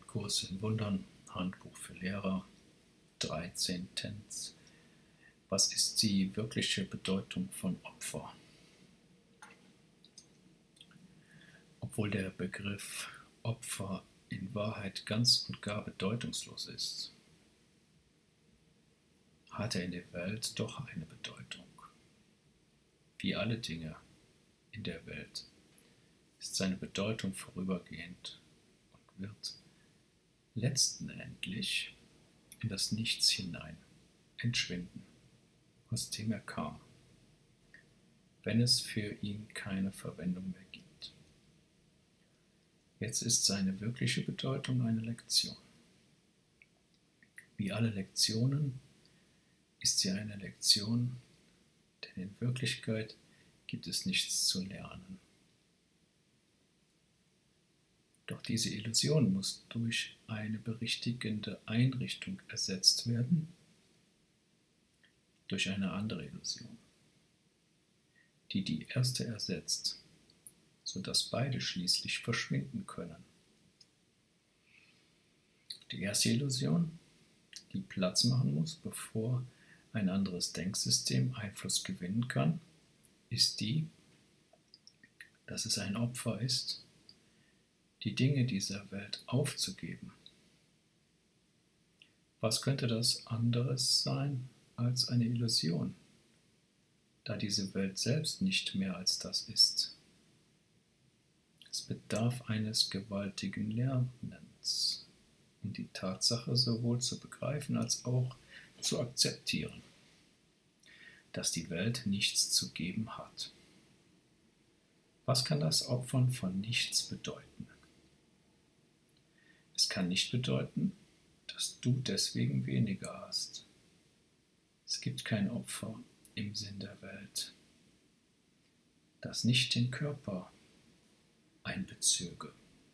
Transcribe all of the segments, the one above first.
Kurs in Wundern, Handbuch für Lehrer, 13. Was ist die wirkliche Bedeutung von Opfer? Obwohl der Begriff Opfer in Wahrheit ganz und gar bedeutungslos ist, hat er in der Welt doch eine Bedeutung. Wie alle Dinge in der Welt ist seine Bedeutung vorübergehend und wird letztendlich in das Nichts hinein entschwinden, aus dem er kam, wenn es für ihn keine Verwendung mehr gibt. Jetzt ist seine wirkliche Bedeutung eine Lektion. Wie alle Lektionen ist sie eine Lektion, denn in Wirklichkeit gibt es nichts zu lernen. Doch diese Illusion muss durch eine berichtigende Einrichtung ersetzt werden, durch eine andere Illusion, die die erste ersetzt, sodass beide schließlich verschwinden können. Die erste Illusion, die Platz machen muss, bevor ein anderes Denksystem Einfluss gewinnen kann, ist die, dass es ein Opfer ist, die Dinge dieser Welt aufzugeben. Was könnte das anderes sein als eine Illusion, da diese Welt selbst nicht mehr als das ist? Es bedarf eines gewaltigen Lernens, um die Tatsache sowohl zu begreifen als auch zu akzeptieren, dass die Welt nichts zu geben hat. Was kann das Opfern von nichts bedeuten? Es kann nicht bedeuten, dass du deswegen weniger hast. Es gibt kein Opfer im Sinn der Welt, das nicht den Körper einbezöge.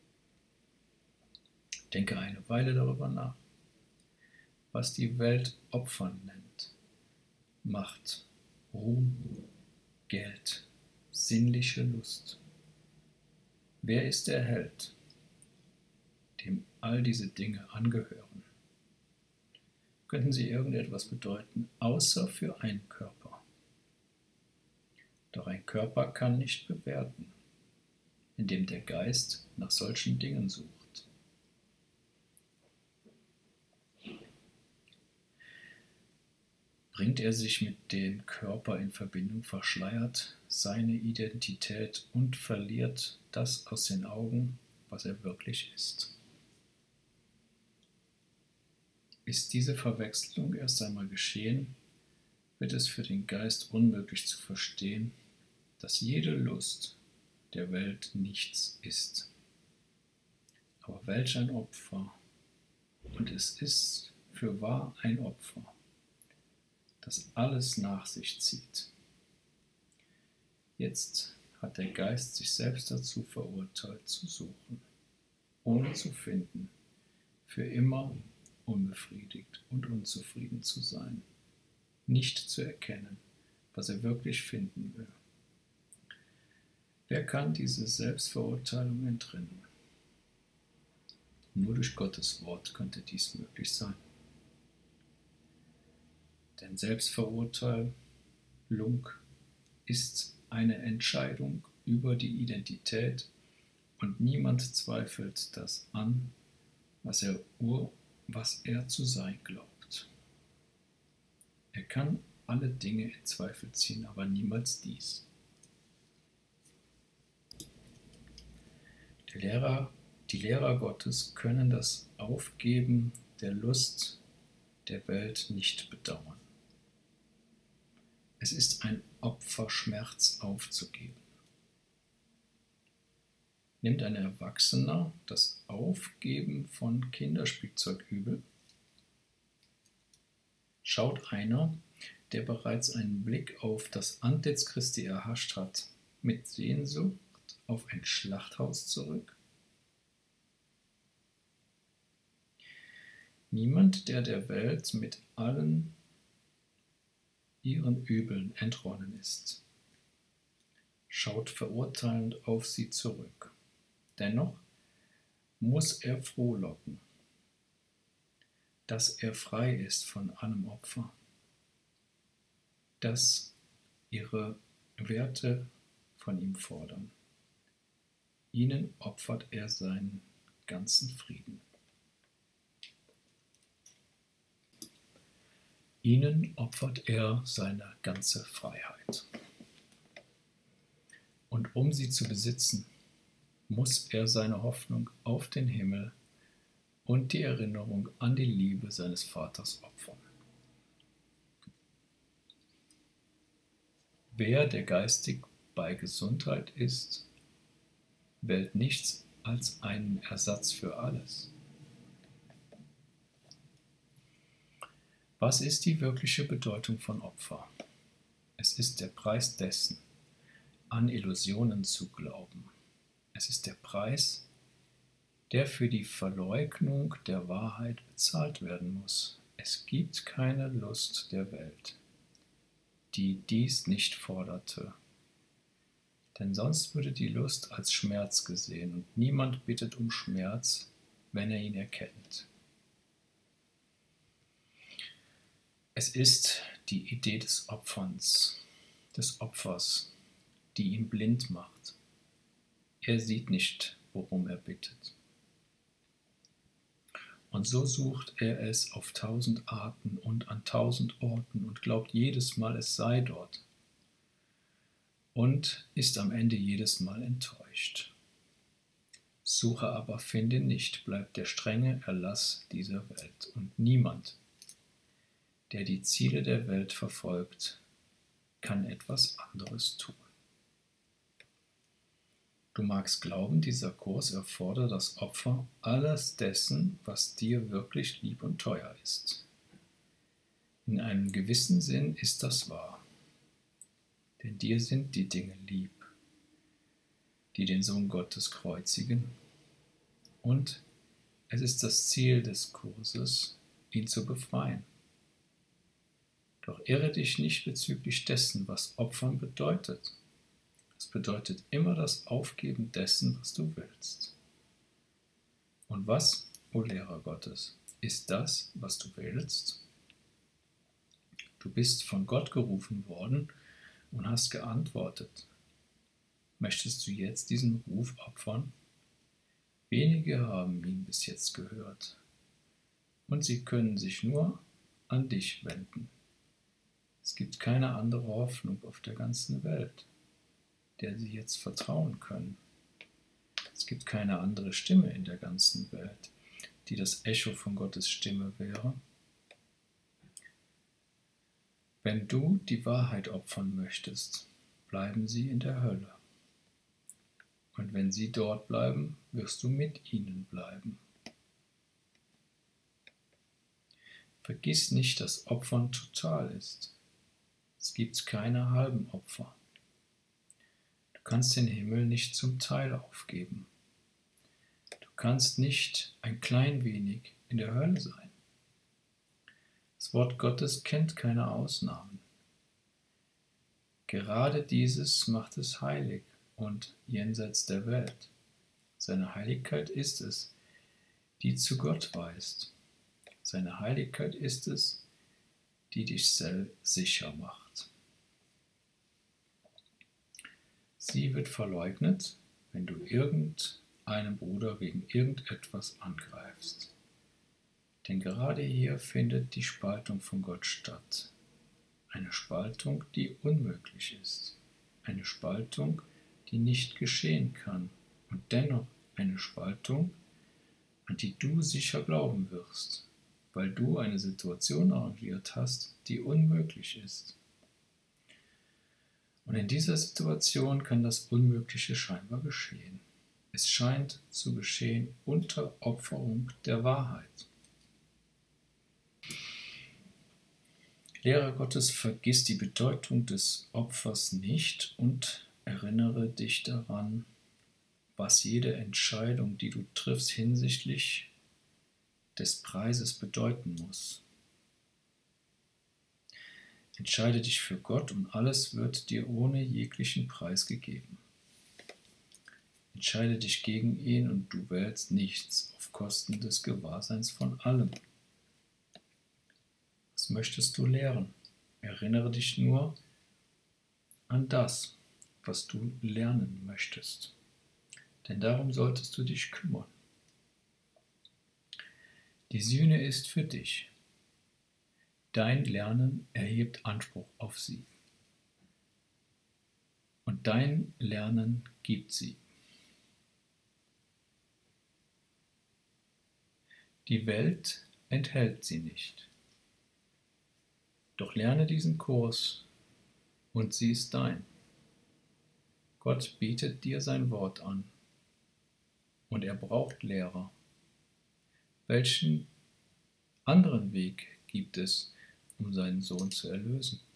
Denke eine Weile darüber nach, was die Welt Opfern nennt. Macht, Ruhm, Geld, sinnliche Lust. Wer ist der Held, dem all diese Dinge angehören? Könnten sie irgendetwas bedeuten, außer für einen Körper? Doch ein Körper kann nicht bewerten, indem der Geist nach solchen Dingen sucht. Bringt er sich mit dem Körper in Verbindung, verschleiert seine Identität und verliert das aus den Augen, was er wirklich ist. Ist diese Verwechslung erst einmal geschehen, wird es für den Geist unmöglich zu verstehen, dass jede Lust der Welt nichts ist. Aber welch ein Opfer! Und es ist fürwahr ein Opfer, das alles nach sich zieht. Jetzt hat der Geist sich selbst dazu verurteilt zu suchen, ohne zu finden, für immer unbefriedigt und unzufrieden zu sein, nicht zu erkennen, was er wirklich finden will. Wer kann diese Selbstverurteilung entrinnen? Nur durch Gottes Wort könnte dies möglich sein. Denn Selbstverurteilung ist eine Entscheidung über die Identität und niemand zweifelt das an, was er zu sein glaubt. Er kann alle Dinge in Zweifel ziehen, aber niemals dies. Die Lehrer Gottes können das Aufgeben der Lust der Welt nicht bedauern. Es ist ein Opferschmerz aufzugeben. Nimmt ein Erwachsener das Aufgeben von Kinderspielzeug übel? Schaut einer, der bereits einen Blick auf das Antlitz Christi erhascht hat, mit Sehnsucht auf ein Schlachthaus zurück? Niemand, der der Welt mit allen ihren Übeln entronnen ist, schaut verurteilend auf sie zurück. Dennoch muss er frohlocken, dass er frei ist von allem Opfer, dass ihre Werte von ihm fordern. Ihnen opfert er seinen ganzen Frieden. Ihnen opfert er seine ganze Freiheit. Und um sie zu besitzen, muss er seine Hoffnung auf den Himmel und die Erinnerung an die Liebe seines Vaters opfern. Wer, der geistig bei Gesundheit ist, wählt nichts als einen Ersatz für alles. Was ist die wirkliche Bedeutung von Opfer? Es ist der Preis dessen, an Illusionen zu glauben. Es ist der Preis, der für die Verleugnung der Wahrheit bezahlt werden muss. Es gibt keine Lust der Welt, die dies nicht forderte. Denn sonst würde die Lust als Schmerz gesehen und niemand bittet um Schmerz, wenn er ihn erkennt. Es ist die Idee des Opfers, die ihn blind macht. Er sieht nicht, worum er bittet. Und so sucht er es auf 1000 Arten und an 1000 Orten und glaubt jedes Mal, es sei dort. Und ist am Ende jedes Mal enttäuscht. Suche aber, finde nicht, bleibt der strenge Erlass dieser Welt. Und niemand, der die Ziele der Welt verfolgt, kann etwas anderes tun. Du magst glauben, dieser Kurs erfordert das Opfer alles dessen, was dir wirklich lieb und teuer ist. In einem gewissen Sinn ist das wahr, denn dir sind die Dinge lieb, die den Sohn Gottes kreuzigen, und es ist das Ziel des Kurses, ihn zu befreien. Doch irre dich nicht bezüglich dessen, was Opfern bedeutet. Es bedeutet immer das Aufgeben dessen, was du willst. Und was, o Lehrer Gottes, ist das, was du willst? Du bist von Gott gerufen worden und hast geantwortet. Möchtest du jetzt diesen Ruf opfern? Wenige haben ihn bis jetzt gehört, und sie können sich nur an dich wenden. Es gibt keine andere Hoffnung auf der ganzen Welt, der sie jetzt vertrauen können. Es gibt keine andere Stimme in der ganzen Welt, die das Echo von Gottes Stimme wäre. Wenn du die Wahrheit opfern möchtest, bleiben sie in der Hölle. Und wenn sie dort bleiben, wirst du mit ihnen bleiben. Vergiss nicht, dass Opfern total ist. Es gibt keine halben Opfer. Du kannst den Himmel nicht zum Teil aufgeben. Du kannst nicht ein klein wenig in der Hölle sein. Das Wort Gottes kennt keine Ausnahmen. Gerade dieses macht es heilig und jenseits der Welt. Seine Heiligkeit ist es, die zu Gott weist. Seine Heiligkeit ist es, die dich sicher macht. Sie wird verleugnet, wenn du irgendeinen Bruder wegen irgendetwas angreifst. Denn gerade hier findet die Spaltung von Gott statt. Eine Spaltung, die unmöglich ist. Eine Spaltung, die nicht geschehen kann. Und dennoch eine Spaltung, an die du sicher glauben wirst, weil du eine Situation arrangiert hast, die unmöglich ist. Und in dieser Situation kann das Unmögliche scheinbar geschehen. Es scheint zu geschehen unter Opferung der Wahrheit. Lehrer Gottes, vergiss die Bedeutung des Opfers nicht und erinnere dich daran, was jede Entscheidung, die du triffst hinsichtlich des Preises bedeuten muss. Entscheide dich für Gott und alles wird dir ohne jeglichen Preis gegeben. Entscheide dich gegen ihn und du wählst nichts auf Kosten des Gewahrseins von allem. Was möchtest du lehren? Erinnere dich nur an das, was du lernen möchtest. Denn darum solltest du dich kümmern. Die Sühne ist für dich. Dein Lernen erhebt Anspruch auf sie. Und dein Lernen gibt sie. Die Welt enthält sie nicht. Doch lerne diesen Kurs und sie ist dein. Gott bietet dir sein Wort an und er braucht Lehrer. Welchen anderen Weg gibt es, um seinen Sohn zu erlösen?